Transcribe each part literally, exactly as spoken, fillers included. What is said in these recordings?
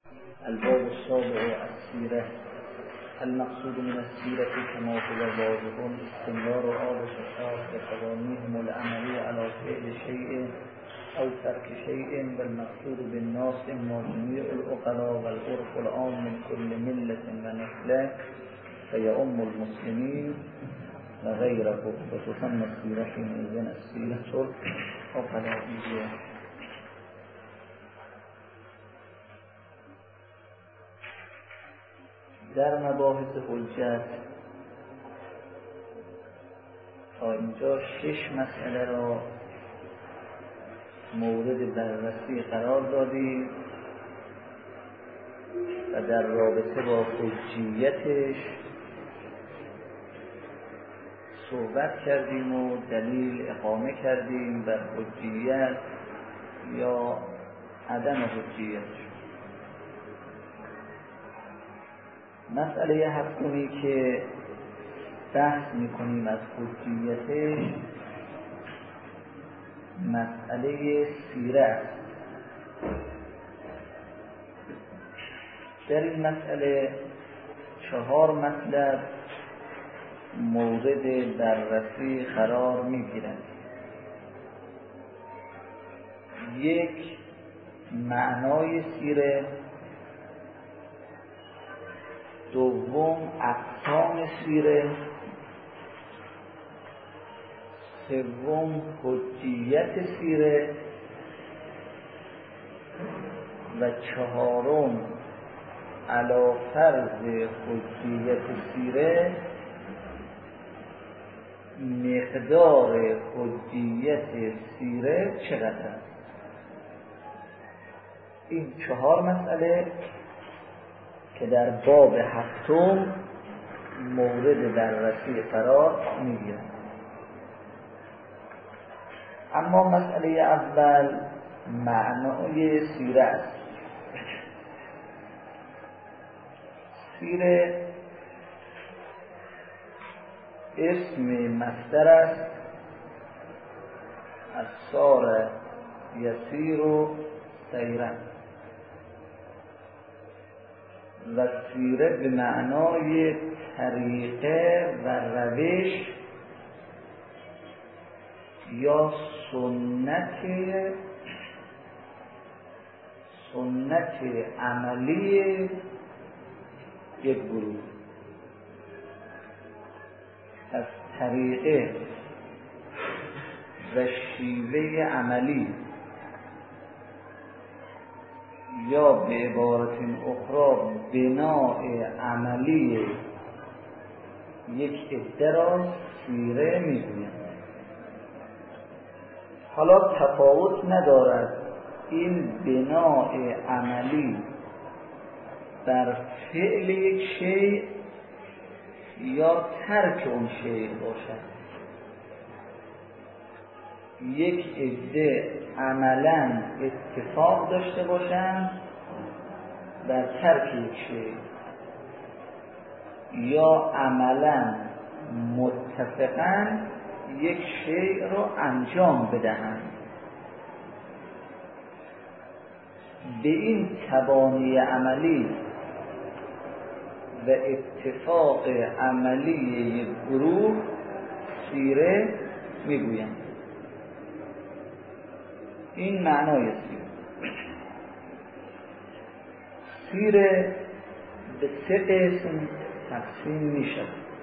الباب السابع السیره. المقصود من السیره كما هو واضح استمرار آل الشخص بقوانینهم العملی على فعل شيء او ترك شيء، والمقصود بالناس اما جميع العقلاء والعرف العام من كل ملة ونسل فيؤم المسلمين وغيره. وتسمى السيرة حينئذ السيرة العقلائية. در مباحث حجت تا اینجا شش مسئله را مورد بررسی قرار دادیم و در رابطه با حجیتش صحبت کردیم و دلیل اقامه کردیم بر حجیت یا عدم حجیتش. مسئله هفتمی که بحث میکنیم از حجیتش مسئله سیره است. در این مسئله چهار مطلب مورد بررسی قرار میگیرند. یک، معنای سیره. دوم، اقسام سیره. سوم، حجیت سیره. و چهارم، علی فرض حجیت سیره مقدار حجیت سیره چقدر است. این چهار مسئله که در باب هفتم مورد بررسی قرار میگیرند. اما مسئله اول معنای سیره است. سیره اسم مصدر است از سار یسیر و سیرن و سیره به معنای طریقه و روش یا سنت سنت عملی یک گروه. از طریقه و شیوه عملی یا به عبارت اخرى بناء عملی یک عده را سیره میگویند. حالا تفاوت ندارد این بناء عملی بر فعل یک شیء یا ترک اون شیء باشد. یک عده عملاً اتفاق داشته باشند در ترک یک شیء یا عملاً متفقاً یک شیء را انجام بدهند. به این تبانی عملی و اتفاق عملی یک گروه سیره میگویند. این معنای سیره. سیره به سه قسم تقسیم میشه.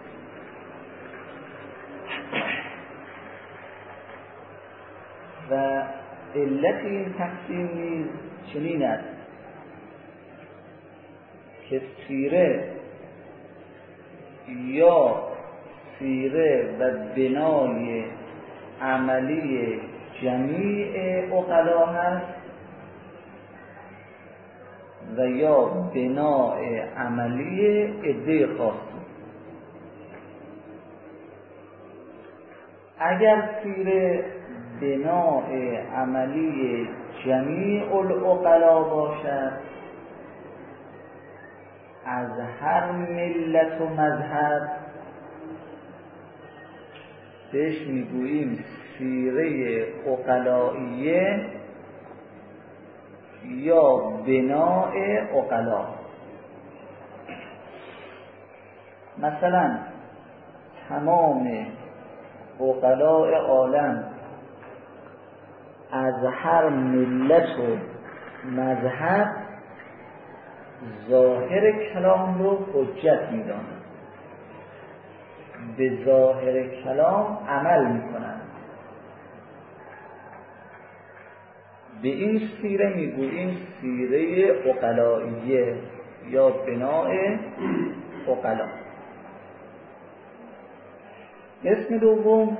و علت این تقسیم نیز چنین است که سیره یا سیره و بنای عملی جمیع عقلا هست و یا بنای عملی عده خاصی. اگر سیره بنای عملی جمیع العقلا باشد از هر ملت و مذهب بهش میگوییم سیره عقلائیه یا بناء عقلا. مثلا تمام عقلاء عالم از هر ملت و مذهب ظاهر کلام رو حجت می‌دانند، به ظاهر کلام عمل می‌کنند. به این سیره میگوییم سیره عقلائیه یا بناء عقلا. اسم دوم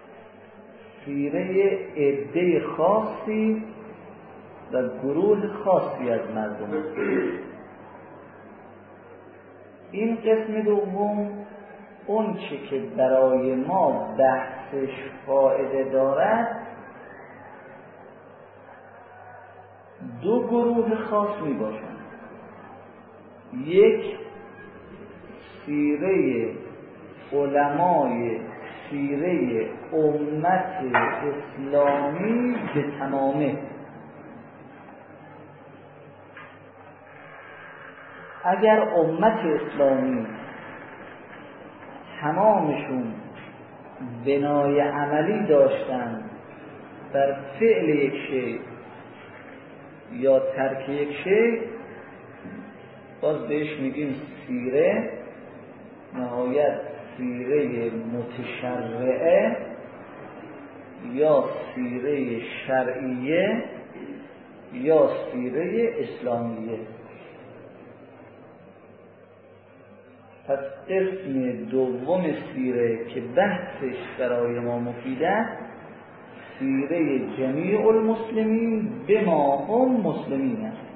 سیره عده خاصی و گروه خاصی از مردم. این قسم دوم اون چه که برای ما بحثش فایده دارد دو گروه خاص می باشند. یک سیره علمای سیره امت اسلامی به تمامه. اگر امت اسلامی تمامشون بنای عملی داشتن بر فعل یک شی یا ترک یک شی، باز بهش میگیم سیره. نهایت سیره متشرعه یا سیره شرعیه یا سیره اسلامیه. پس قسم دوم سیره که بحثش برای ما مفیده سیره جمیع المسلمین بما هم مسلمین است.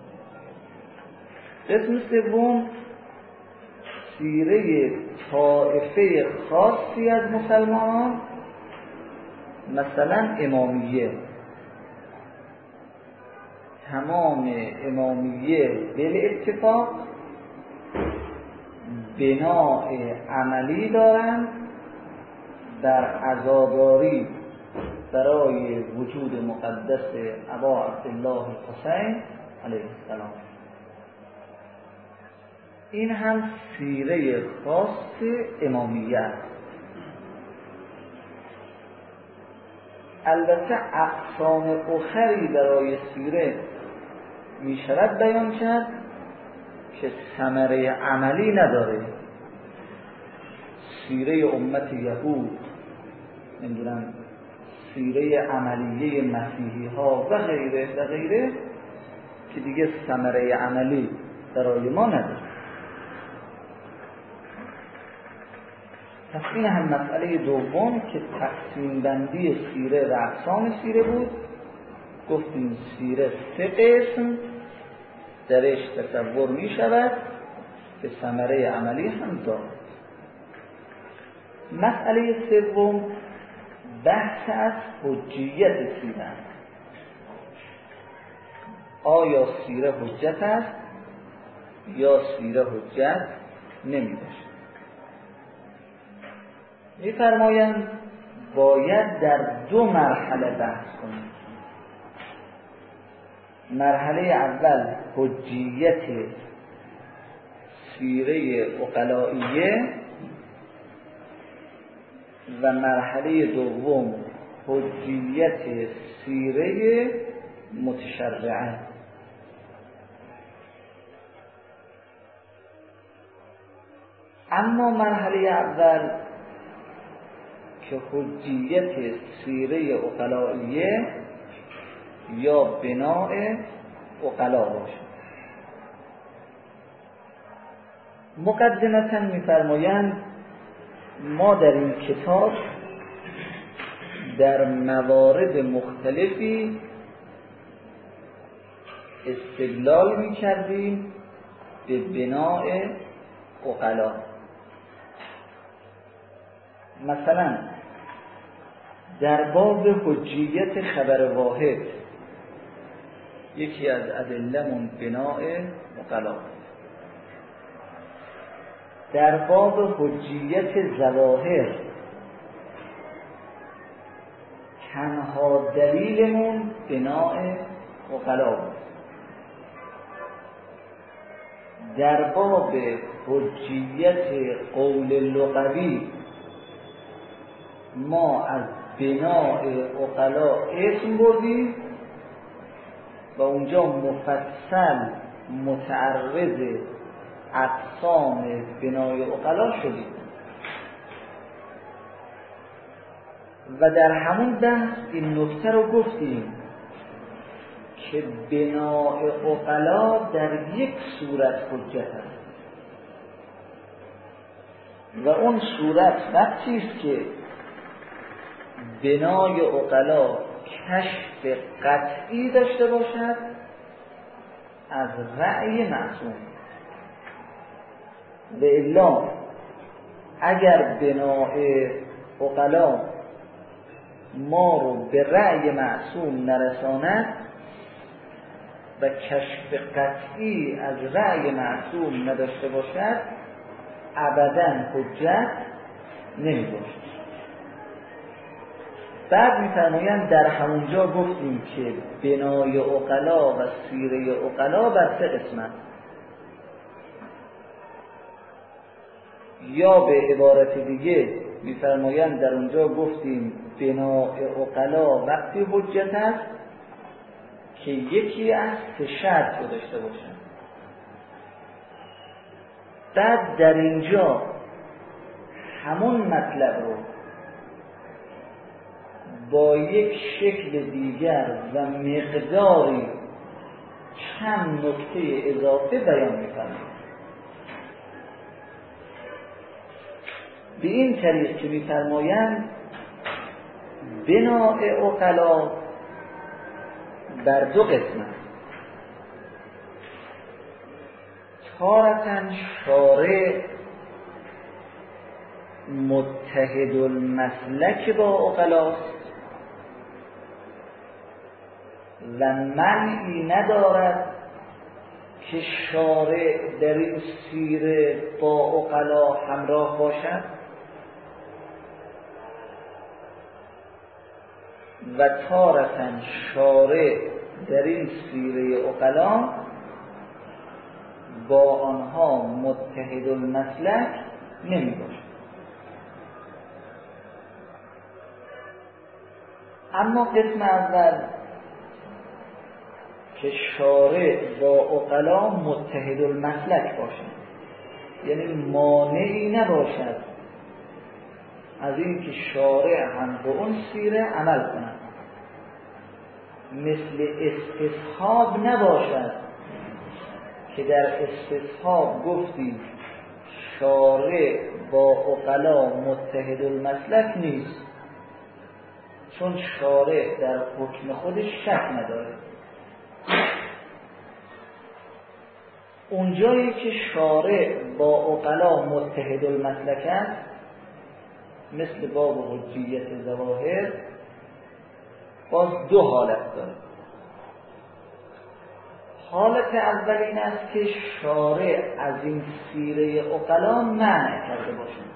قسم سوم سیره طائفه خاصی از مسلمانان، مثلا امامیه. تمام امامیه بالاتفاق بناء عملی دارند در عزاداری برای وجود مقدس ابا عبدالله الحسین علیه السلام. این هم سیره خاص امامیه است. البته اقسام اخری برای سیره می شود بیان کرد که ثمره عملی نداره. سیره امت یهود، نمیدونم سیره عملیه مسیحی ها و غیره و غیره که دیگه ثمره عملی برای ما نداره. پس این هم مسئله دوم که تقسیم بندی سیره و اقسام سیره بود. گفتیم سیره سه قسم درش تصور می شود که ثمره عملی هم دارد. مسئله سوم بحث از حجیت سیره است. آیا سیره حجت است یا سیره حجت نمی باشد؟ می فرمایند باید در دو مرحله بحث کنیم. مرحله اول حجیت سیره عقلائیه و مرحله دوم حجیت سیره متشرعه. اما مرحله اول که حجیت سیره عقلائیه یا بناء عقلا باشد. مقدمتا می‌فرمایند ما در این کتاب در موارد مختلفی استدلال می‌کردیم به بناء عقلا. مثلا در باب حجیت خبر واحد یکی از ادله‌مون بناء عقلا. در باب حجیت ظواهر تنها دلیلمون بناء عقلا بود. در باب حجیت قول لغوی ما از بناء عقلا اسم بردیم و اونجا مفصل متعرض اقسام بنای عقلا شدیم و در همون بحث این نکته رو گفتیم که بنای عقلا در یک صورت حجت است و اون صورت وقتی است که بنای عقلا کشف قطعی داشته باشد از رأی معصوم. و الا اگر بنای عقلا ما رو به رأی معصوم نرساند و کشف قطعی از رأی معصوم نداشته باشد ابداً حجت نمی باشد. بعد می‌فرمایند در همونجا گفتیم که بنای عقلا و سیره عقلا بر سه قسمت، یا به عبارت دیگه می‌فرمایند در اونجا گفتیم بنای عقلا وقتی حجت است که یکی از سه شرط رو داشته باشند. بعد در اینجا همون مطلب رو با یک شکل دیگر و مقداری چند نکته اضافه بیان می‌فرمایند. به این طریق که می‌فرمایند بنای عقلا بر دو قسم است. تارةً شارع متحد المسلک با عقلاست و منعی ندارد که شارع در این سیره با عقلا همراه باشد و تارةً شارع در این سیره عقلا با آنها متحد المسلک نمی باشد. اما قسم اول که شارع با عقلا متحد المسلک باشد، یعنی مانعی نباشد از این که شارع هم به اون سیره عمل کند، مثل استصحاب نباشد که در استصحاب گفتیم شارع با عقلا متحد المسلک نیست، چون شارع در حکم خودش شک نداره. اونجایی که شارع با عقلا متحد المسلک است مثل باب حجیت ظواهر باز دو حالت داره. حالت اول این است که شارع از این سیره عقلا منع کرده باشد.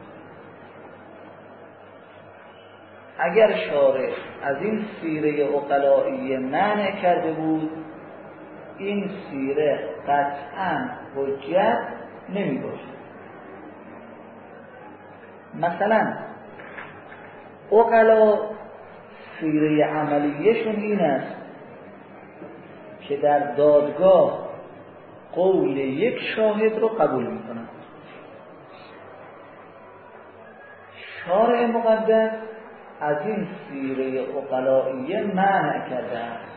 اگر شارع از این سیره عقلایی منع کرده بود این سیره قطعاً حجت نمی باشد. مثلا عقلا سیره عملیشون این است که در دادگاه قول یک شاهد رو قبول می کنند. شارع مقدس از این سیره عقلائیه منع کرده است.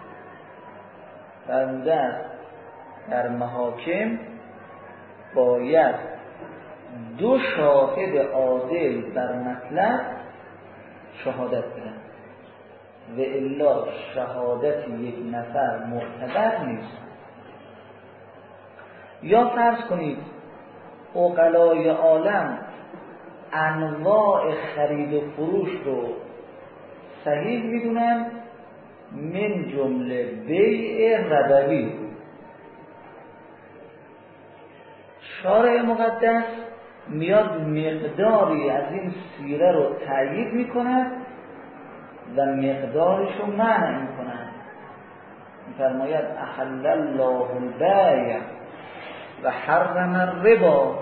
فرموده است در محاکم باید دو شاهد عادل بر مطلب شهادت بدن و الا شهادت یک نفر معتبر نیست. یا فرض کنید عقلای عالم انواع خرید و فروش رو صحیح میدونن، من جمله بیع ربوی. شارع مقدس میاد مقداری از این سیره رو تأیید میکنه و مقدارش رو منع میکنه. میفرماید احل الله البیع و حرم الربا.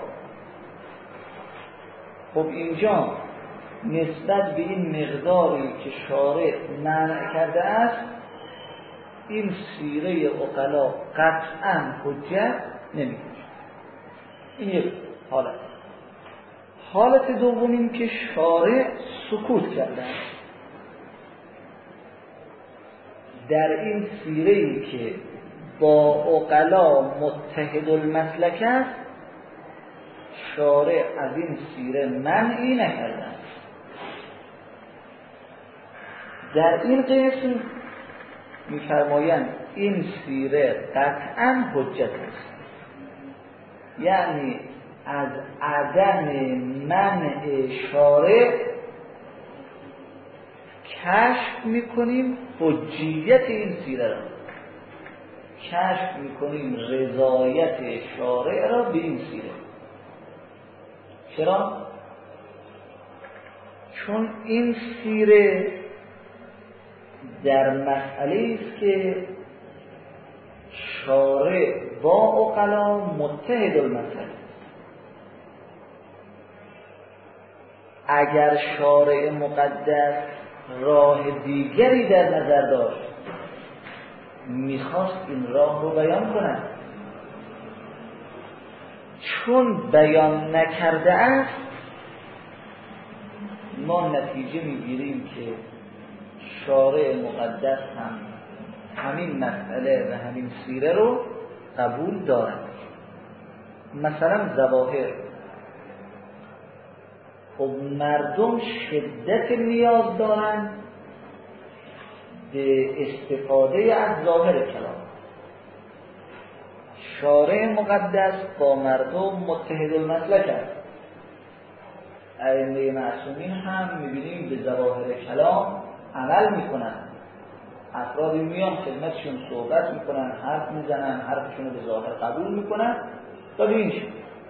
خب اینجا نسبت به این مقداری که شارع منع کرده است این سیره عقلا قطعا حجت نمیشه. این یک حالت. حالت دوم این که شارع سکوت کرده است. در این سیره‌ای که با عقلا متحد المسلک است شارع از این سیره منعی نکرده است. در این قسم می‌فرمایند این سیره قطعاً حجت است، یعنی از عدم منع شارع کشف میکنیم حجیت این سیره را، کشف میکنیم رضایت شارع را به این سیره. چرا؟ چون این سیره در مسئله است که شارع با عقلا متحد المسلک. اگر شارع مقدس راه دیگری در نظر داشت میخواست این راه رو بیان کند، چون بیان نکرده است ما نتیجه میگیریم که شارع مقدس هم همین مسئله و همین سیره رو قبول دارد. مثلا ظواهر، خب مردم شدت نیاز دارند به استفاده از ظاهر کلام. شارع مقدس با مردم متحد المسلک است. ائمه معصومین هم می‌بینیم به ظواهر کلام عمل می‌کنند. افرادی میان خدمتشون صحبت می‌کنن، حرف می‌زنن، حرفشون رو به ظاهر قبول می‌کنن و ببینید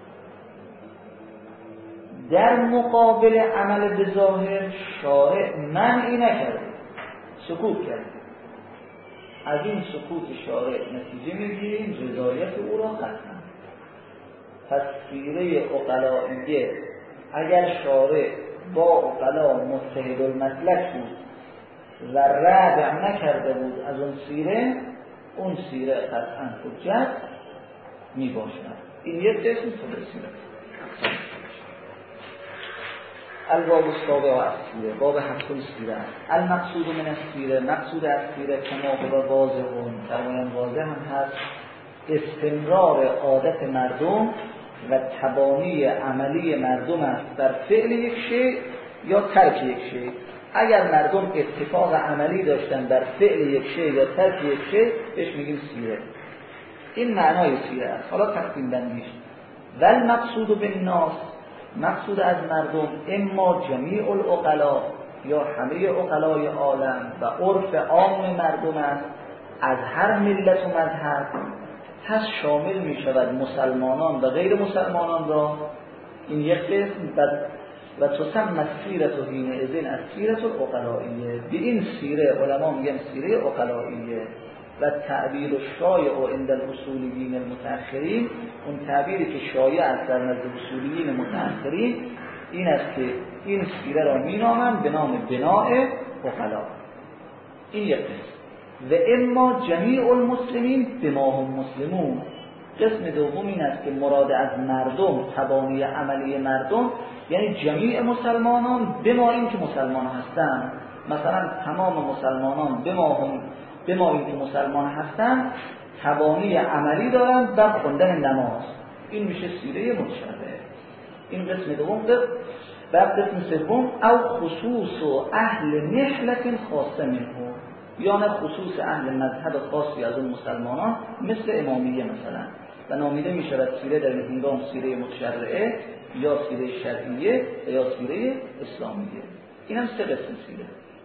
در مقابل عمل به ظاهر شارع منعی نکرده، سکوت کرده. از این سکوت شارع نتیجه میگیریم رضایت او را قطعا. پس سیره عقلائیه اگر شارع با عقلا متحد المسلک بود و ردع نکرده بود از اون سیره، اون سیره قطعا حجت می باشد. این یک قسم خود سیره. الباب السابع و السیره، باب هفتم سیره. المقصود من السیره، مقصود از سیره کما هو واضح، فرمایان واضح هم هست استمرار عادت مردم و تبانی عملی مردم است در فعل یک شیء یا ترک یک شیء. اگر مردم اتفاق عملی داشتن در فعل یک شیء یا ترک یک شیء بهش میگیم سیره. این معنای سیره است. حالا تقسیم بندیش. و المقصود بالناس، مقصود از مردم اما جمیع العقلا یا همه عقلای عالم و عرف عام مردم است از هر ملت و مذهب، پس شامل می شود مسلمانان و غیر مسلمانان را. این یک قسم. و تسمى السیرة حینئذ از سیرة العقلائیه. به این سیره علما میگن سیره عقلائیه. و تعبیر شایع عند الاصولیین المتأخرین، اون تعبیری که شایع است در نزد اصولیین متأخرین این است که این سیره را مینامند به نام بناء عقلا. این یک قسم. و اما جمیع المسلمین بما هم مسلمون. قسم دوم این است که مراد از مردم تبانی عملی مردم یعنی جمیع مسلمانان بما این که مسلمان هستند. مثلا تمام مسلمانان بما هم بما این که مسلمان هستند تبانی عملی دارند در خوندن نماز. این میشه سیره متشرعه. این قسم دوم. بعد قسم سوم او خصوص و اهل نحلت خاصه منه، یعنی خصوص اهل مذهب خاصی از اون مسلمانان مثل امامیه مثلا، و نامیده می شود سیره در این هنگام سیره متشرعه یا سیره شرعیه یا سیره اسلامیه. این هم سه قسم سیره.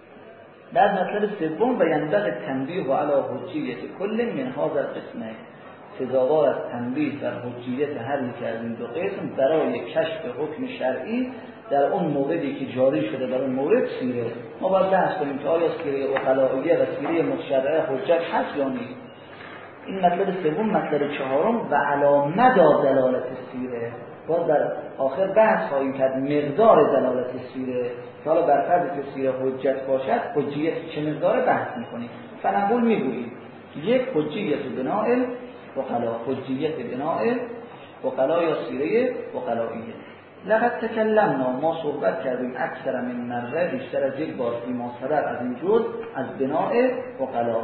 در مطلب سوم و ینبغی تنبیه علی حجیت کل من هذا القسم، سزاوار از تنبیه در حجیت هر یک از این دو قسم برای کشف حکم شرعی در اون موردی که جاری شده در اون مورد سیره. ما باید بحث کنیم که آیا سیره عقلائیه و سیره متشرعه حجت هست یا نیست. این مطلب سوم. مطلب چهارم و علی مدى دلالت سیره، باز در آخر بحث خواهیم کرد مقدار دلالت سیره که حالا بر فرض که سیره حجت باشد حجیت چه مقدار بحث میکنیم. فنقول میگوییم یک حجیت بناء وقلا، حجیت بناء وقلا یا سیره وقلائیه. لقد تکلمنا، ما صحبت کردیم اکثر من مره، بیشتر از یک بار فیما صدر از این جزء از بناء وقلا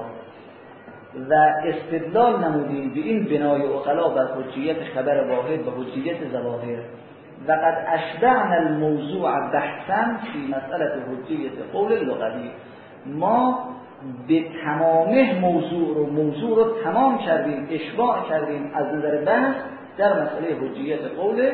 و استدلال نمودیم به این بنای عقلا بر حجیت خبر واحد و حجیت ظواهر. و قد اشبعنا الموضوع بحثا فی مسئله حجیت قول لغوی، ما به تمامه موضوع رو موضوع رو تمام کردیم، اشباع کردیم از نظر بحث در مسئله حجیت قول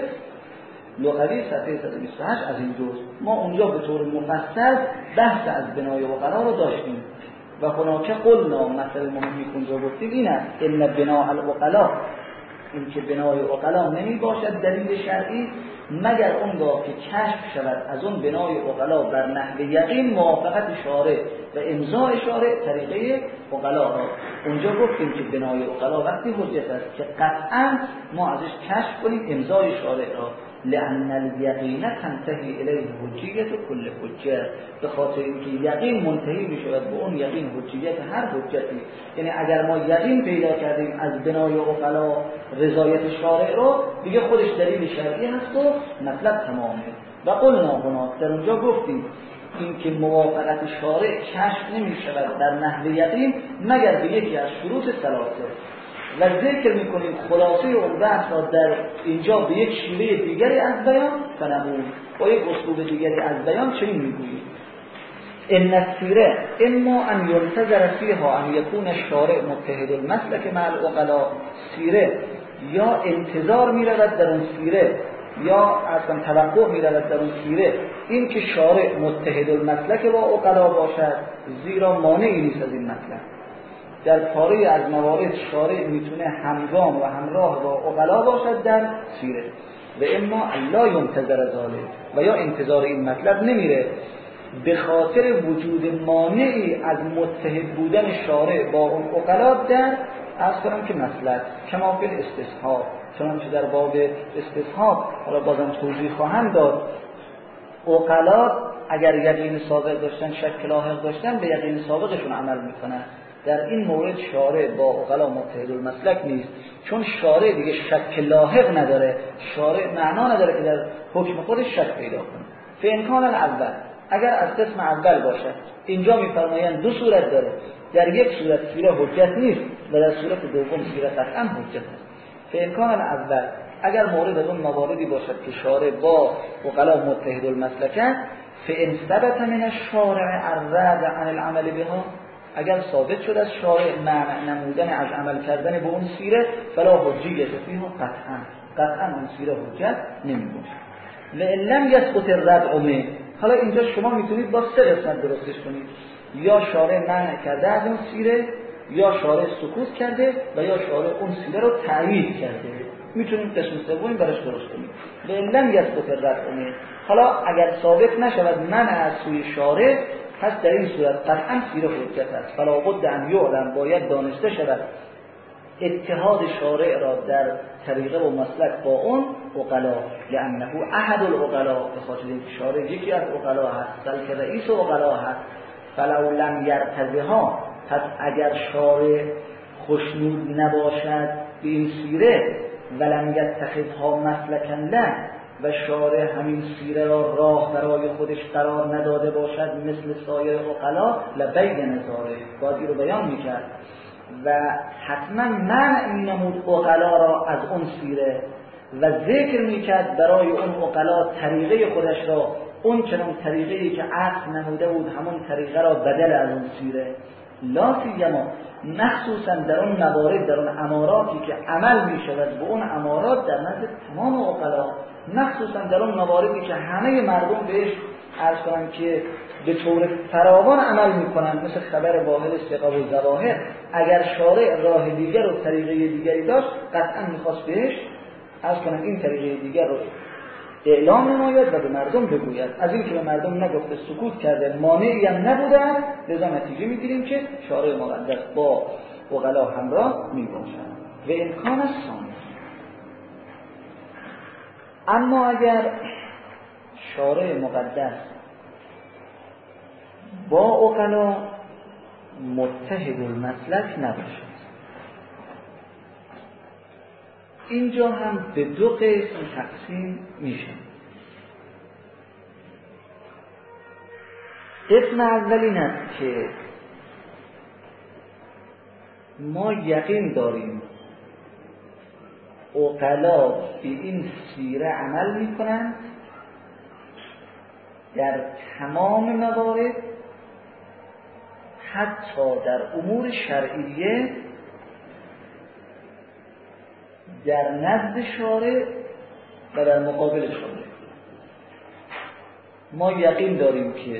لغوی صفحه صد و بیست و هشت از این جزء. ما اونجا به طور مفصل بحث از بنای عقلا رو داشتیم و هناک قلنا، مسئله مهمی که اونجا گفتیم این است ان بناء العقلا، این که بنای عقلا نمی باشد دلیل شرعی مگر اونگاه که کشف شود از اون بنای عقلا بر نحو یقین موافقت شارع و امضاء شارع طریقه عقلا را. اونجا گفتیم که بنای عقلا وقتی حجت است که قطعا ما ازش کشف کنیم امضای شارع را، لأن الیقین تنتهی الیه حجیت کل حجه، به خاطر اینکه یقین منتهی میشود به اون یقین حجیت هر حجتی. یعنی اگر ما یقین پیدا کردیم از بنای عقلا رضایت شارع رو، دیگه خودش دلیل شرعی هست و مطلب تمامه. و قلنا هنا، در اونجا گفتیم این که موافقت شارع کشف نمی شود در نحو یقین مگر به یکی از شروط ثلاثه. و ذکر میکنیم خلاصه اون بحث را در اینجا به یک شیوه دیگری از بیان، فنقول با یک اسلوب دیگری از بیان چنین میگوییم ان السیره اما ان ينتظر فيها ان يكون الشارع متحد المسلك مع العقلاء، سیره یا انتظار میرود در اون سیره یا اصلا توقع میرود در اون سیره این که شارع متحد المسلک با عقلا باشد، زیرا مانعی نیست از این مطلب. در پاره از موارد شارع میتونه همگام و همراه با عقلا باشد در سیره. و اما لا ينتظر ذلك، و یا انتظار این مطلب نمیره به خاطر وجود مانعی از متحد بودن شارع با اون عقلا در از کنم که مسلک کما فی استصحاب، چنانچه در باب استصحاب حالا بازم توضیح خواهم داد. عقلا اگر یقین سابق داشتن شک لاحق داشتن به یقین سابقشون عمل میکنن. در این مورد شارع با عقلا متحد المسلک نیست، چون شارع دیگه شک لاحق نداره، شارع معنا نداره که در حکم خودش شک پیدا کنه. فامکان الاول، اگر از قسم اول باشه، اینجا میفرمایند دو صورت داره، در یک صورت سیره حجت نیست و در صورت دوم سیره قطعا حجت است. فامکان الاول، اگر مورد از اون مواردی باشد که شارع با عقلا متحد المسلک است، فان ثبت من الشارع الرد عن العمل بها، اگر ثابت شد از شارع معنی نمودن از عمل کردن به اون سیره، فلا حجیت فیها قطعا، قطعا اون سیره حجت نمی باشد. لئن لم یثبت الردع منه، حالا اینجا شما میتونید با سه قسمت درستش کنید، یا شارع منع کرده از اون سیره، یا شارع سکوت کرده و یا شارع اون سیره رو تأیید کرده. میتونید قسم سومی براش درست کنید. لئن لم یثبت الردع منه، حالا اگر ثابت نشود منع از سوی شارع، پس در این صورت قطعا سیره حجت است. فلا بد ان یعلم، باید دانسته شود اتحاد شارع را در طریقه و مسلک با اون عقلا، لانه احد العقلا، به خاطر اینکه شارع یکی از عقلا هست، بلکه رئیس عقلا هست. فلو لم یرتضیها، پس اگر شارع خوشنود نباشد به این سیره، ولم یتخذها مسلکا له، و شارع همین سیره را راه برای خودش قرار نداده باشد مثل سایر عقلا، لبین نظاره، باید این رو بیان میکرد و حتما منع نمود عقلا را از اون سیره و ذکر میکرد برای اون عقلا طریقه خودش را، اون چنان طریقه‌ای که عقل نموده بود همون طریقه را بدل از اون سیره. لا سیما، مخصوصا در اون موارد، در اون اماراتی که عمل میشود به اون امارات در نزد تمام عقلا، مخصوصا در اون مواردی که همه مردم بهش عرض کنن که به طور فراوان عمل میکنن، مثل خبر واحد ثقه و ظواهر، اگر شارع راه دیگر و طریقه دیگری داشت قطعا میخواست بهش عرض کنن این طریقه دیگر رو اعلام نماید و به مردم بگوید. از این که به مردم نگفته سکوت کرده، مانعی هم نبوده، لذا نتیجه میگیریم که شارع مقدس با عقلا همراه می باشند و امکان ثانی. اما اگر شارع مقدس با عقلا متحد المسلک نباشد، اینجا هم به دو قسم تقسیم میشه. قسم اول این است که ما یقین داریم عقلا به این سیره عمل میکنند در تمام موارد، حتی در امور شرعیه در نزد شارع و در مقابل شارع. ما یقین داریم که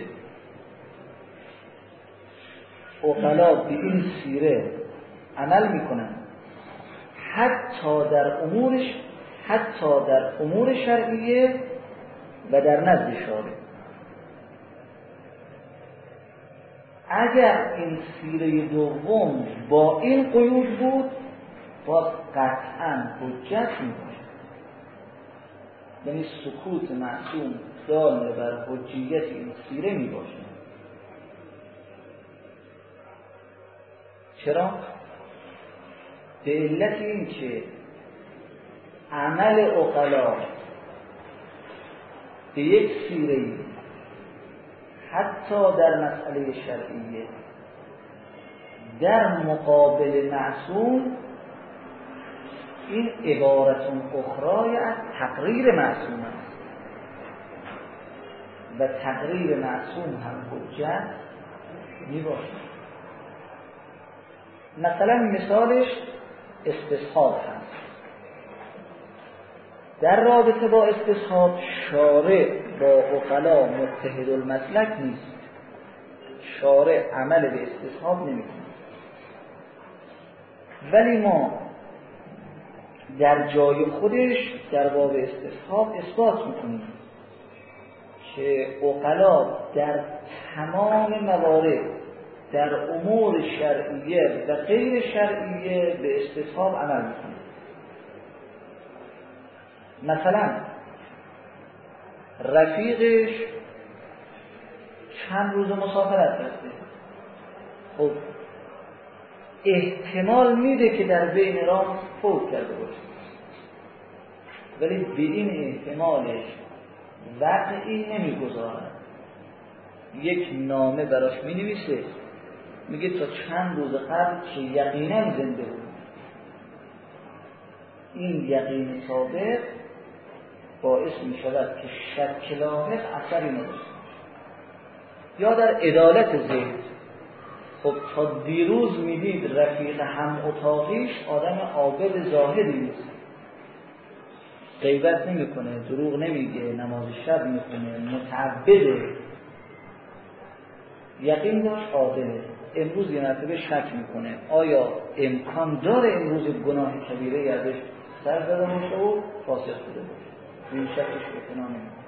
عقلا به این سیره عمل میکنند حتی در امورش حتی در امور شرعیه و در نزد شارع. اگر این سیره دوم با این قیود بود باز قطعاً حجت میباشد، یعنی سکوت معصوم دال بر حجیت این سیره میباشد. چرا؟ به علت این که عمل عقلا به یک سیره حتی در مسئله شرعیه در مقابل معصوم، این عبارت اخرای از تقریر معصوم است و تقریر معصوم هم حجت می باشد. مثلا مثالش استصحاب هست. در رابطه با استصحاب شارع با عقلا متحد المسلک نیست، شارع عمل به استصحاب نمی کنه، ولی ما در جای خودش در باب استصحاب اثبات میکنیم که عقلا در تمام موارد در امور شرعیه و غیر شرعیه به استصحاب عمل میکنه. مثلا رفیقش چند روز مسافرت رفته، خب احتمال میده که در بین راه فوت کرده باشه، ولی به این احتمالش وقعی نمیگذارد. یک نامه براش مینویسه میگه تا چند روز قبل که یقینا زنده بود. این یقین سابق باعث می شود که شک لاحق اثری نداشته. یا در عدالت زید، خب تا دیروز میدید رفیق هم اتاقیش آدم عابد زاهدی نیست، غیبت نمیکنه، دروغ نمیگه، نماز شب میخونه، متعبده، یقین داشت عادله. امروز یه مرتبه شک میکنه آیا امکان داره امروز گناه کبیره یادش سر زده باشه و فاسق شده باشه، این شکش اطمینان نمیکنه.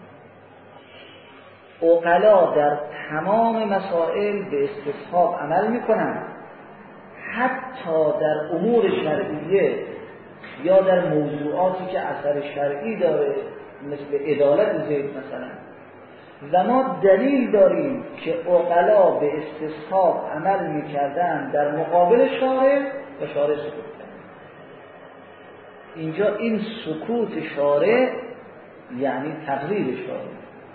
عقلا در تمام مسائل به استصحاب عمل میکنن، حتی در امور شرعیه یا در موضوعاتی که اثر شرعی داره مثل عدالت زید مثلا. و ما دلیل داریم که عقلا به استصحاب عمل میکردن در مقابل شارع و شارع سکوت کرد. اینجا این سکوت شارع یعنی تقریر شارع.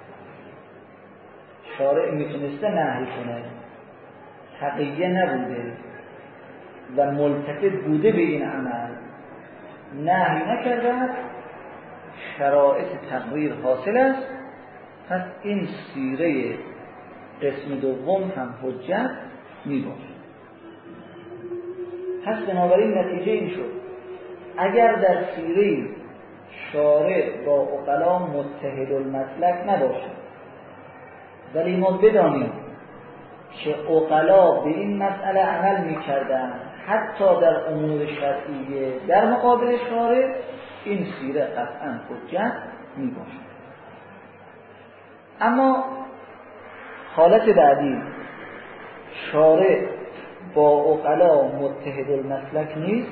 شارع میتونسته نهی کنه، تقیه نبوده و ملتفت بوده به این عمل، نهی نکرده، شرایط تقریر حاصل است. پس این سیره قسم دوم هم حجت می باشه. پس بنابراین نتیجه این شد اگر در سیره شارع با عقلا متحد المسلک نباشد، ولی ما بدانیم که عقلا به این مسئله عمل می کردن حتی در امور شرعیه در مقابل شارع، این سیره قطعا حجت می باشه. اما حالت بعدی، شارع با عقلا متحد المسلک نیست.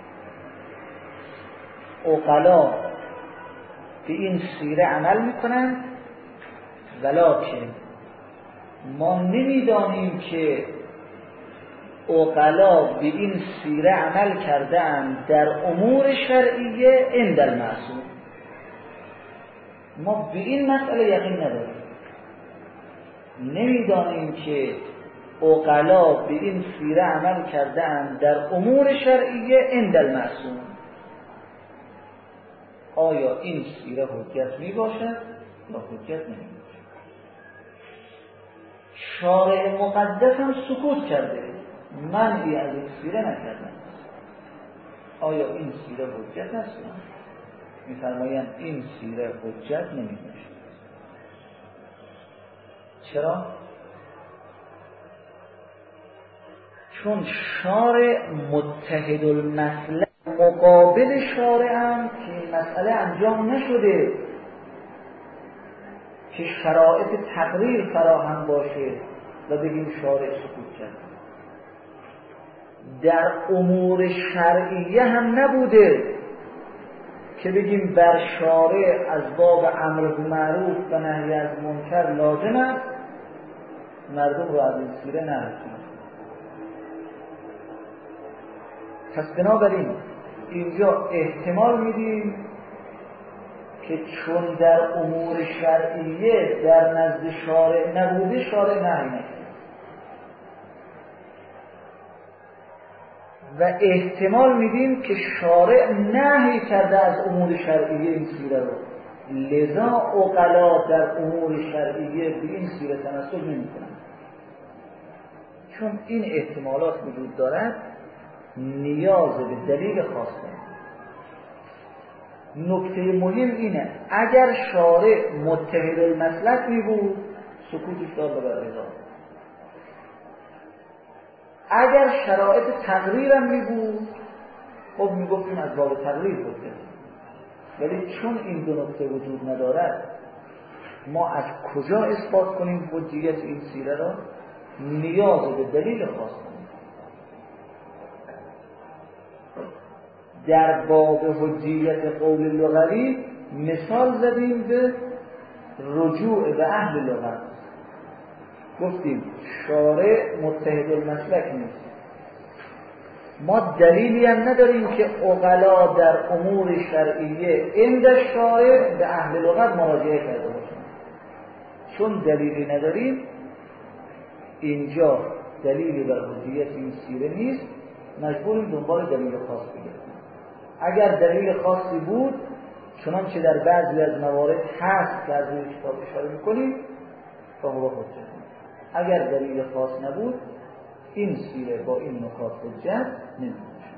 عقلا به این سیره عمل میکنن، ولکن ما نمیدانیم که عقلا به این سیره عمل کردن در امور شرعیه عند المعصوم. ما به این مسئله یقین نداریم، نمیدانیم که عقلا به این سیره عمل کردن در امور شرعیه عند المعصوم. آیا این سیره حجت می باشد یا حجت نمی باشد؟ شارع مقدس هم سکوت کرده، منعی از این سیره نکردن. آیا این سیره حجت است؟ می فرمایند این سیره حجت نمی باشد. چرا؟ چون شارع متحد المسلک مقابل شارع هم که این مسئله انجام نشده که شرایط تقریر فراهم باشه و بگیم شارع سکوت کرد. در امور شرعیه هم نبوده که بگیم بر شارع از باب امر بالمعروف و نهی از منکر لازم است مردم رو از این سیره نهی کنند. پس بنابراین اینجا احتمال میدیم که چون در امور شرعیه در نزد شارع نبوده شارع نهی نکرد و احتمال میدیم که شارع نهی کرده از امور شرعیه این سیره رو، لذا عقلا در امور شرعیه به این سیره تناسب نمی‌کنند. چون این احتمالات وجود دارد نیاز به دلیل خاص دارد. نکته مهم اینه اگر شارع متحد المسلک می بود سکوتش داد بر رضا، اگر شرایط تقریرم می بود خب می گفتیم از باب تقریر بوده، ولی چون این دو نکته وجود ندارد ما از کجا اثبات کنیم حجیت این سیره را؟ نیاز به دلیل خاص داریم. در باب حجیت قول لغوی مثال زدیم به رجوع به اهل لغت، گفتیم شارع متحد المسلک نیست، ما دلیلی هم نداریم که عقلا در امور شرعیه عند شارع به اهل لغت مراجعه کرده باشند. چون دلیلی نداریم اینجا دلیلی بر حجیت این سیره نیست، مجبوریم دنبال دلیل خاص بگیریم. اگر دلیل خاصی بود چنانچه در بعضی از موارد هست که از روی کتاب اشاره میکنیم فهو حجت. اگر دلیل خاص نبود این سیره با این نکات حجت نمیشه.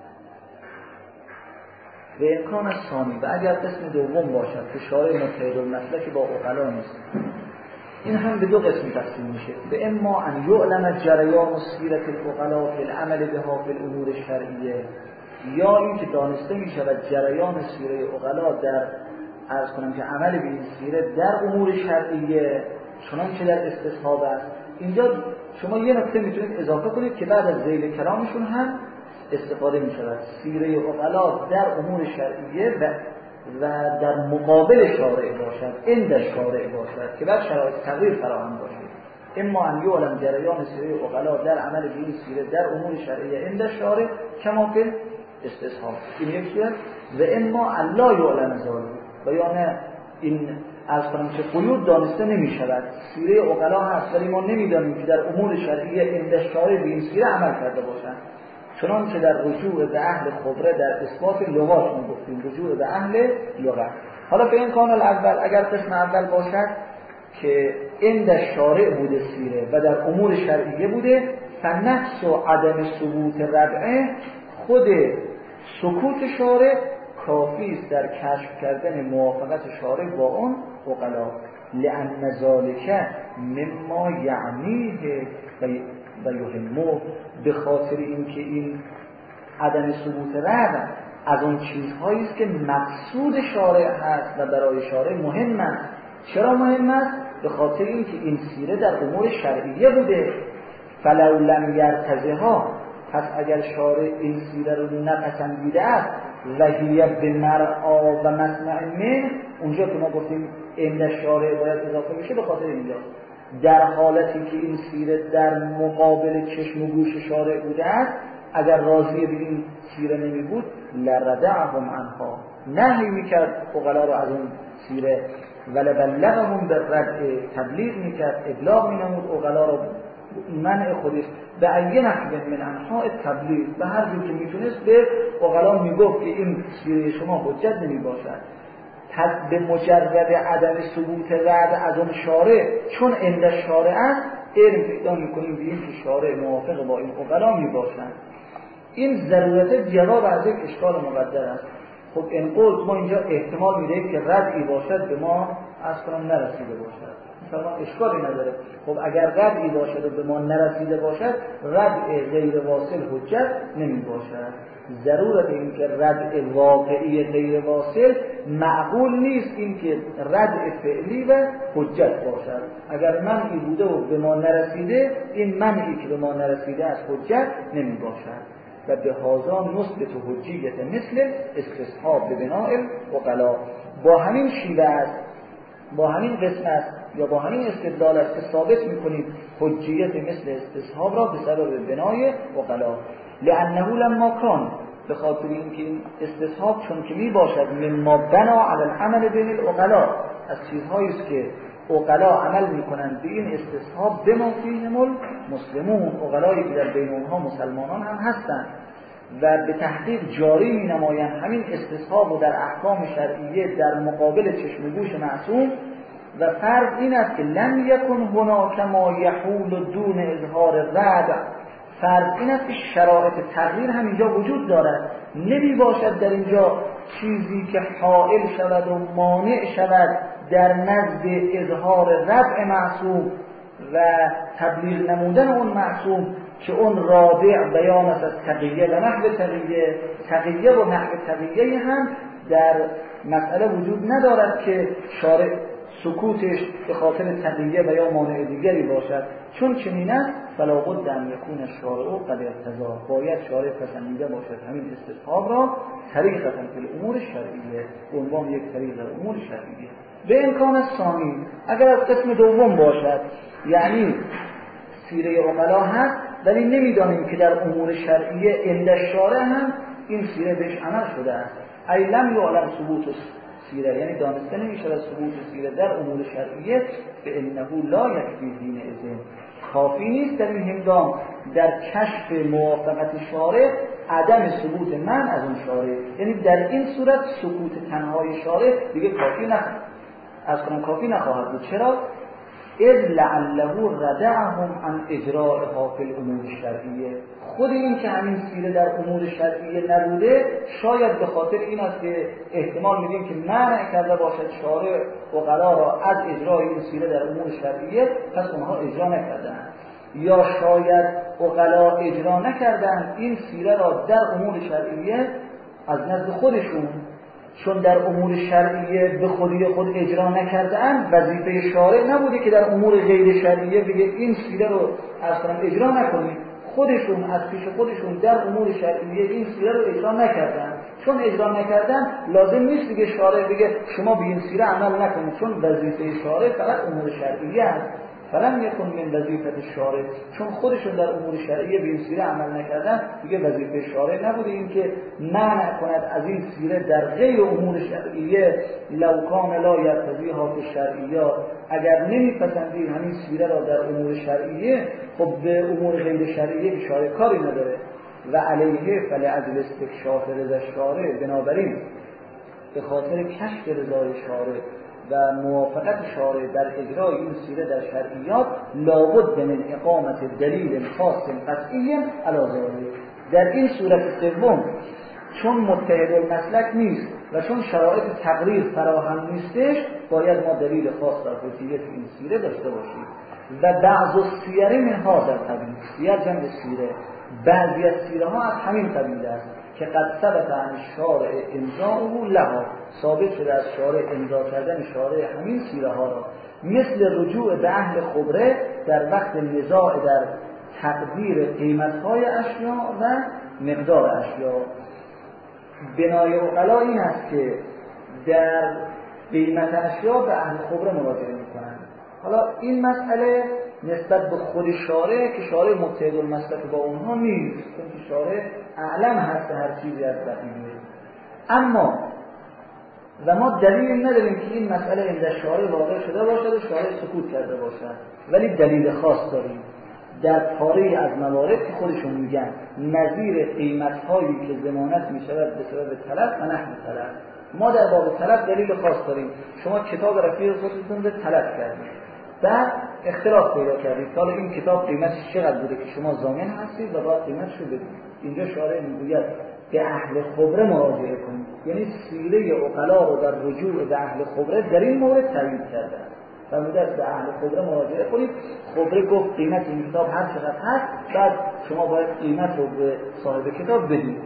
به امکان ثانی و اگر قسم دوم باشد که شارع متحد المسلک با عقلا نیست، این هم به دو قسم تقسیم میشه. به اما ان یعلم جریان و سیرت العقلا فی العمل بها فی الامور الشرعیه، یا این که دانسته می شود جریان سیره عقلا در عرض کنم که عمل به این سیره در امور شرعیه چنانچه در استصحاب است. اینجا شما یه نکته میتونید اضافه کنید که بعد از ذیل کلامشون هم استفاده می شود. سیره عقلا در امور شرعیه و, و در مقابل شارع باشد، عند شارع باشد که بعد شرایط تغییر فراهم باشد. اما ان یعلم جریان سیره عقلا در عمل به این سیره در امور شرعیه عند شارع کما فی استصحاب، این یک صورت. و اما الله یعلم ذلک، و یا نه این از کنم که قیود دانسته نمی شود، سیره عقلا هست ولی ما نمیدانیم که در امور شرعیه عند شارع به این سیره عمل کرده باشند. چنانچه در رجوع به اهل خبره در اثبات لغات ما گفتیم رجوع به اهل لغت. حالا به این کانال اول اگر قسم اول باشد که عند شارع بوده سیره و در امور شرعیه بوده، فنفس و عدم ثبوت ربعه، خود سکوت شارع کافی است در کشف کردن موافقت شارع با اون عقلا، لأن ذالک مما یعنیه و یهمه، به خاطر اینکه این عدم ثبوت ربع از اون چیزهایی است که مقصود شارع هست و برای شارع مهم است. چرا مهم است؟ به خاطر اینکه این سیره در امور شرعیه بوده فلو لم یرتضیها، پس اگر شارع این سیره رو نپسندیده است و هی بمرعا و مسمع من، اونجا که ما گفتیم عند شارع باید اضافه بشه به خاطر اینجا در حالتی که این سیره در مقابل چشم و گوش شارع بوده است، اگر راضی به این سیره نمی بود لردعهم عنها، نهی میکرد عقلا رو از اون سیره، ولبلغهم بالرد، تبلیغ میکرد، ابلاغ مینمود عقلا رو منع خودش به ای نحو من انحاء تبلیغ، به هر جور که میتونست به عقلا میگفت که این سیره شما حجت نمی باشد. پس به مجرد عدم ثبوت رد از اون شارع، چون عند شارع است علم پیدا میکنیم بیم که شارع موافق با این عقلا می باشند. این ضرورت جواب از یک اشکال مقدر است. خب این قول ما اینجا احتمال میدهیم که ردعی باشد به ما اصلا نرسیده باشد، مثلا اشکالی نداره. خب اگر ردعی باشد و به ما نرسیده باشد، ردع غیر واصل حجت نمی باشد. ضرورت این که ردع واقعی غیر واصل معقول نیست این که ردع فعلی و حجت باشد. اگر منعی بوده و به ما نرسیده، این منعی که به ما نرسیده از حجت نمی باشد. و به هازا نثبت حجیت مثل استصحاب به بناء العقلا، با همین شیوه است، با همین قسم است یا با همین استدلال است که ثابت میکنیم حجیت مثل استصحاب را به سبب بنای عقلا. لانه لما کان، به خاطر اینکه این استصحاب چون که می باشد مما بنا علی العمل بین العقلا، از چیزهایی است که عقلا عمل میکنند به این استصحاب بما فیهم المسلمون، عقلایی که در بین اونها مسلمانان هم هستند و به تحقیق جاری می نمایند همین استصحاب و در احکام شرعیه در مقابل چشم و گوش معصوم. و فرض این است که لم یکن هناک ما یحول دون اظهار رد، فرض این است که شرایط تغییر هم اینجا وجود دارد، نمی باشد در اینجا چیزی که حائل شود و مانع شود در نزد اظهار رد معصوم و تبلیغ نمودن اون معصوم، که اون رادع بیان است از تقیه و نحو تقیه، تقیه و نحو تقیه هم در مسئله وجود ندارد که شارع سکوتش به خاطر تقیه و یا مانع دیگری باشد. چون چنین است فلا بد ان یکون الشارع قد ارتضی، باید شارع پسندیده باشد همین استصحاب را طریقتا فی الامور شرعیه، به عنوان یک طریق در امور شرعیه. به امکان ثانی، اگر از قسم دوم باشد، یعنی سیره عقلا هست ولی نمیدانیم که در امور شرعیه عند الشارع هم این سیره بهش عمل شده است، ای لم یعلم ثبوت سیره، یعنی دانسته نمیشه از ثبوت سیره در امور شرعیه، به انه لا یکفی دین اذن، کافی نیست در این هنگام در کشف موافقت شارع عدم ثبوت من از اون شارع، یعنی در این صورت سکوت تنهای شارع دیگه کافی نخواهد اصلا کافی نخواهد بود. چرا؟ اذ لعله ردعهم عن اجراءها فی الامور الشرعیه، خود این که همین سیره در امور شرعیه نبوده شاید به خاطر این است که احتمال میدیم که منع کرده باشد شارع عقلا را از اجرای این سیره در امور شرعیه، پس اونها اجرا نکردند، یا شاید عقلا اجرا نکردند این سیره را در امور شرعیه از نزد خودشون، چون در امور شرعیه به خودی خود اجرا نکرده‌اند، وظیفه شارع نبوده که در امور غیر شرعیه بگه این سیره رو اصلا اجرا نکنید، خودشون از پیش خودشون در امور شرعیه این سیره رو اجرا نکردن، چون اجرا نکردن لازم نیست دیگه شارع بگه شما به این سیره عمل نکنید، چون وظیفه شارع فقط امور شرعیه است. فلم یکن من وظیفت شارع، چون خودشون در امور شرعیه به این سیره عمل نکردن دیگه وظیفه شارع نبوده این که منع کند از این سیره در غیر امور شرعیه. لو کان لا یرتضیها فی الشرعیات، اگر نمیپسندید همین سیره را در امور شرعیه، خب به امور غیر شرعیه که شارع کاری نداره. و علیه فلعجل استکشاف رضا شارع، بنابراین به خاطر کشف رضای شارع و موافقت شارع در اجرای این سیره در شرعیات، لابد من اقامت دلیل خاص قطعی علی ذلک، در این صورت سوم چون متحد المسلک نیست و چون شرایط تقریر فراهم نیستش، باید ما دلیل خاص در حجیت این سیره داشته باشیم. و بعض السیر من هذا القبیل، سیر جمع سیره، بعضی از سیره ها از همین قبیل است که قد ثبت عن شارع امضاءه لها، ثابت شده از شارع امضا کردن شارع همین سیره ها را، مثل رجوع به اهل خبره در وقت نزاع در تقدیر قیمت‌های اشیا و مقدار اشیا. بنای عقلا این است که در قیمت اشیا به اهل خبره مراجعه میکنن. حالا این مسئله نسبت به خود شارع که شارع متحد المسلک با اونها نیست، چون شارع اعلم هست هر چیزی از بقیه. اما و ما دلیل نداریم که این مسئله عند شارع واقع شده باشد و شارع سکوت کرده باشد، ولی دلیل خاص داریم در پاره از موارد که خودشون میگن نظیر قیمت‌هایی که ضمانت میشود به سبب تلف و نحو تلف. ما در باب تلف دلیل خاص داریم. شما کتاب رفیق خودتون رو تلف کردید، بعد اختلاف پیدا کردید حالا این کتاب قیمتش چقدر بوده که شما ضامن هستید و باید قیمتش رو بدید. اینجا شارع میگوید به اهل خبره مراجعه کنید، یعنی سیره عقلا رو در رجوع به اهل خبره در این مورد تایید کرده است. فرموده به اهل خبره مراجعه کنید. خبره گفت قیمت این کتاب هر چقدر هست، بعد شما باید قیمت رو به صاحب کتاب بدید.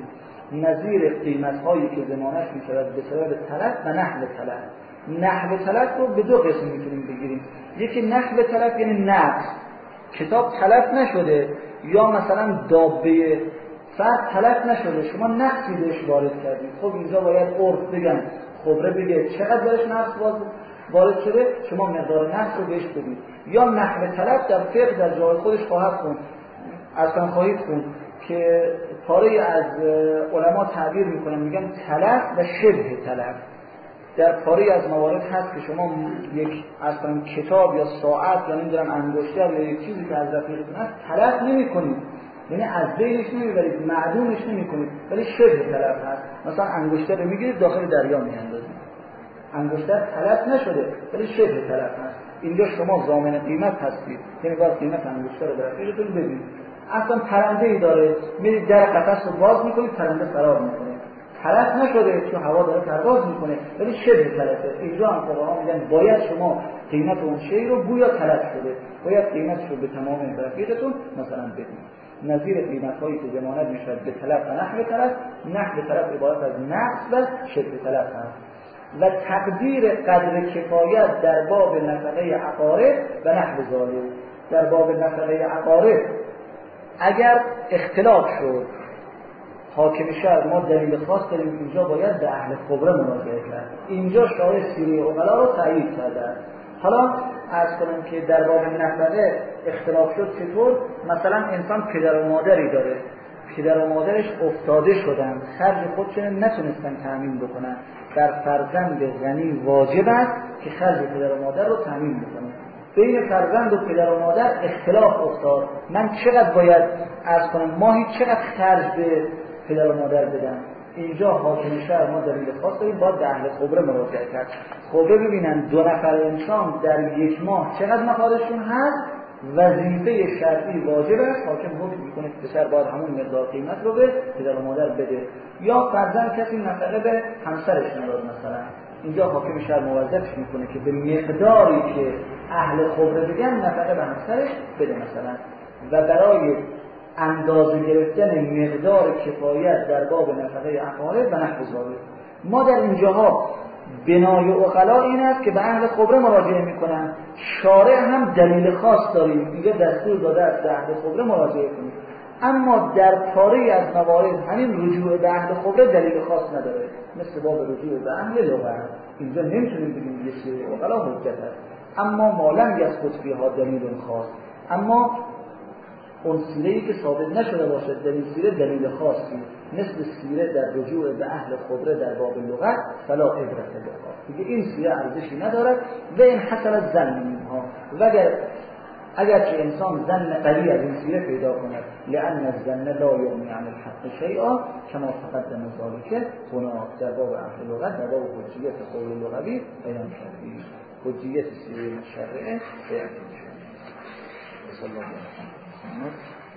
نظیر قیمت‌هایی که ضمانت می‌شود به سبب تلف و نحو تلف. نحو تلف رو به دو قسم می‌تونیم بگیریم. یکی نحو تلف یعنی نقص، کتاب تلف نشده یا مثلا دابه فرد تلف نشده، شما نقصی بهش وارد کردید. خب اینجا باید عرف بگن، خبره بگه چقدر درش نقص وارد شده، شما مقدار نقص رو بهش بدید. یا نحو تلف در فقه در جای خودش خواهد خوند، اصلا خواهید خوند که پاره از علما تعبیر میکنن میگن تلف و شبه تلف. در پاره از موارد هست که شما یک اصلا کتاب یا ساعت یا نمیدونم انگشتر یا یک چیزی که از رفیقتون هست تلف نمیکنید، یعنی از بینش نمیبرید، معدومش نمیکنید، ولی شبه تلف هست. مثلا انگشتر رو میگیرید داخل دریا میاندازید، انگشتر تلف نشده ولی شبه تلف هست. اینجا شما ضامن قیمت هستید، یعنی باید قیمت انگشتر رو به رفیقتون بدید. اصلا پرنده ای داره، میرید در قفس رو باز میکنید، پرنده فرار میکنه، تلف نشده چون هوا داره پرواز میکنه ولی شبه تلفه. اینجا هم فقها میگن باید شما قیمت اون شی رو گویا تلف شده، باید قیمتش رو به تمام رفیقتون مثلا بدید. نظیر قیمت‌هایی که ضمانت میشود به تلف و نحو تلف. نحو تلف عبارت از نقص و شبه تلف هست. و تقدیر قدر کفایت در باب نفقه عقارب و نحو ذالک. در باب نفقه عقارب اگر اختلاف شد حاکم شهر ما دلیل خاص داریم، اینجا باید به اهل خبره مراجعه کرد. اینجا شارع سیره عقلا رو تایید کرده. حالا عرض کنم که در باب نفقه اختلاف شد چطور؟ مثلا انسان پدر و مادری داره، پدر و مادرش افتاده شدن، خرج خودشون نتونستن تامین بکنن، بر فرزند غنی واجب است که خرج پدر و مادر رو تامین بکنه. بین فرزند و پدر و مادر اختلاف افتاد، من چقدر باید عرض کنم ماهی چقدر خرج به پدر و مادر بدم؟ اینجا حاکم شهر ما دلیل خاص داریم، باید به اهل خبره مراجعه کرد. خبره ببینن دو نفر انسان در یک ماه چقدر مخارجشون هست، وظیفه شرعی واجب است، حاکم حکم میکنه که پسر باید همون مقدار قیمت رو به پدر و مادر بده. یا فرزند کسی نفقه به همسرش نداد مثلا، اینجا حاکم شهر موظفش میکنه که به مقداری که اهل خبره بگن نفقه به همسرش بده مثلا. و برای اندازه گرفتن مقدار کفایت در باب نفقه عقارب و نحو ذالک ما در اینجاها بنای عقلا این است که به اهل خبره مراجعه میکنن. شارع هم دلیل خاص داریم، اینجا دستور داده است به اهل خبره مراجعه کنید. اما در پاره از موارد همین رجوع به اهل خبره دلیل خاص نداره، مثل باب رجوع به اهل لغت. اینجا نمیتونیم بگیم یه سیره عقلا حجت است، اما مالم یثبت فیها دلیل خاص. اما اون سیره‌ای که ثابت نشده باشد در این سیره دلیل خاصی، مثل سیره در رجوع به اهل خبره در باب لغت فلا عبرت بها، دیگه این سیره ارزشی ندارد. و این حصل الظن منها، و اگر اگرچه انسان ظن قوی از این سیره پیدا کند، لأن الظن لا یغنی عن الحق شیئا کما تقدم ذلك هنا در باب اهل لغت در باب حجیت قول لغوی بیان کردیم. حجیت سیره مشرعه بیان کردیم. صلی الله علیه و سلم.